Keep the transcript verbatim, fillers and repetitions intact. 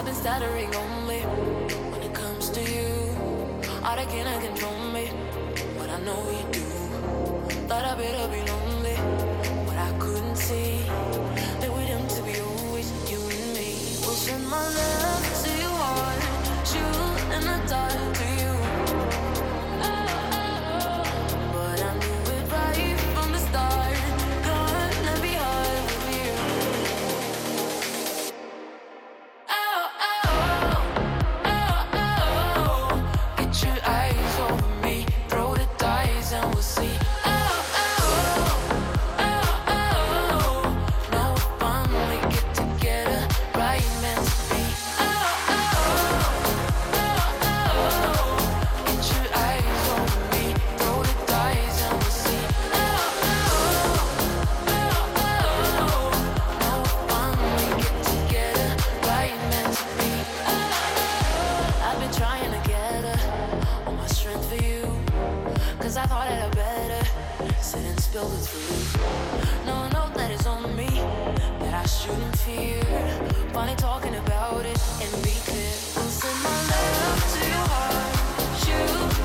I've been stuttering only when it comes to you. All that cannot control me, but I know you do. Thought I better be lonely, but I couldn't see that we're doomed to be always you and me. We'll send my love to your heart, shoot in the dark to you. But I knew it right from the start, gonna be hard with you. Oh, oh, oh, oh, get your eyes over me, throw the dice and we'll see. Oh, oh, oh, oh, now we finally get together, right meant to be. Oh, oh, oh, oh, get your eyes over me, throw the dice and we'll see. Oh, oh, oh, oh, now we finally get together, right meant to be. I've been trying to gather all my strength for you, cause I thought that I better sit and spill the truth. No, no, that it's on me, that I shouldn't fear. Finally talking about it and be clear. We'll send my love to your heart, shoot